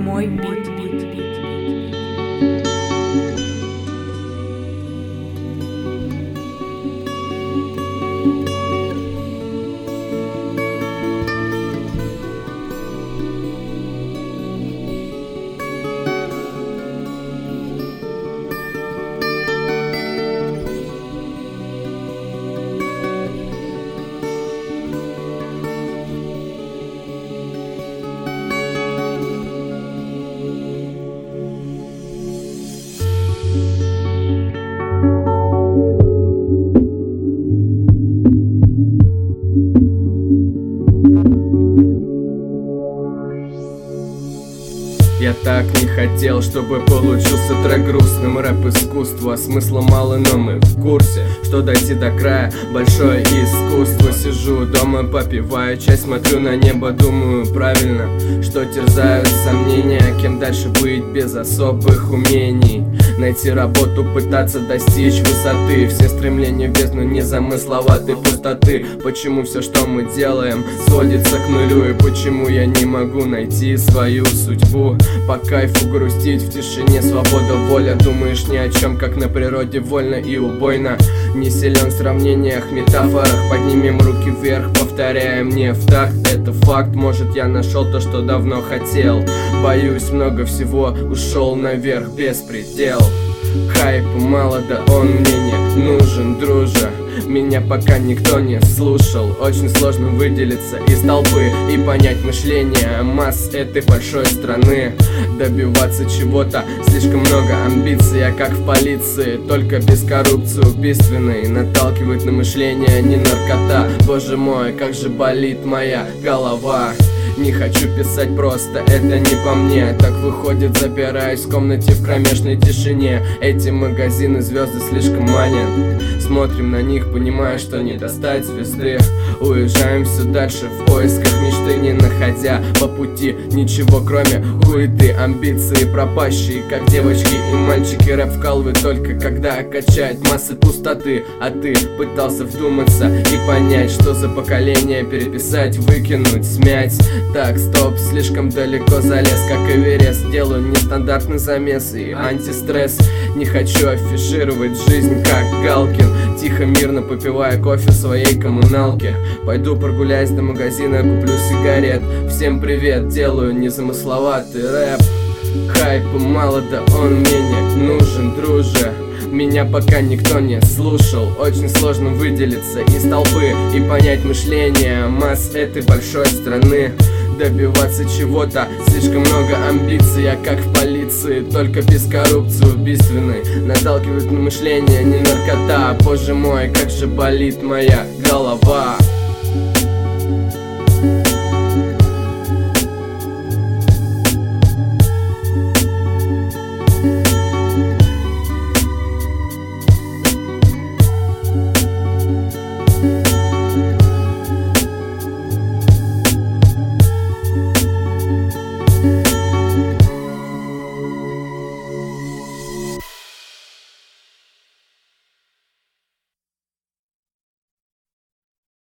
мой бит. Я так не хотел, чтобы получился трек грустным. Рэп искусство, смысла мало, но мы в курсе, что дойти до края большое искусство. Сижу дома, попиваю чай, смотрю на небо, думаю правильно, что терзают сомнения, кем дальше быть без особых умений. Найти работу, пытаться достичь высоты, все стремления в бездну незамысловатой пустоты. Почему все, что мы делаем, сводится к нулю? И почему я не могу найти свою судьбу? По кайфу грустить в тишине, свобода, воля. Думаешь ни о чем, как на природе, вольно и убойно. Не силен в сравнениях, метафорах. Поднимем руки вверх, повторяем не в такт. Это факт, может я нашел то, что давно хотел. Боюсь, много всего ушел наверх, беспредел. Хайпа мало, да он мне не нужен, друже. Меня пока никто не слушал. Очень сложно выделиться из толпы и понять мышление масс этой большой страны. Добиваться чего-то, слишком много амбиций. Я как в полиции, только без коррупции убийственной. Наталкивает на мышление не наркота. Боже мой, как же болит моя голова. Не хочу писать просто, это не по мне. Так выходит, запираюсь в комнате в кромешной тишине. Эти магазины звезды слишком манят. Смотрим на них, понимая, что не достать звезды. Уезжаем все дальше в поисках мечты, не находя по пути ничего, кроме хуеты. Амбиции пропащие, как девочки и мальчики. Рэп вкалывает только когда качает массы пустоты. А ты пытался вдуматься и понять, что за поколение переписать, выкинуть, смять. Так, стоп, слишком далеко залез, как Эверест. Делаю нестандартный замес и антистресс. Не хочу афишировать жизнь, как Галкин. Тихо, мирно попивая кофе в своей коммуналке. Пойду прогуляюсь до магазина, куплю сигарет. Всем привет, делаю незамысловатый рэп. Хайпа мало, да он мне не нужен, друже. Меня пока никто не слушал. Очень сложно выделиться из толпы и понять мышление масс этой большой страны. Добиваться чего-то, слишком много амбиций. Я как в полиции, только без коррупции убийственной. Наталкивает на мышление не наркота. Боже мой, как же болит моя голова.